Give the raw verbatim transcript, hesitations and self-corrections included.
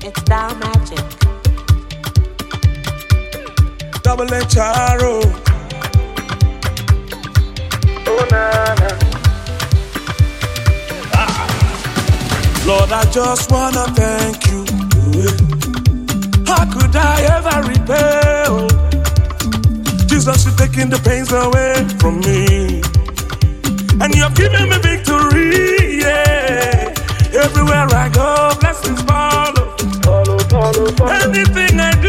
It's down magic. Double H R O. Oh na na. Ah. Lord, I just wanna thank you. How could I ever repay? Oh, Jesus, you're taking the pains away from me, and you're giving me victory. Yeah, everywhere I go, blessings follow. Follow, follow, follow. Anything I do.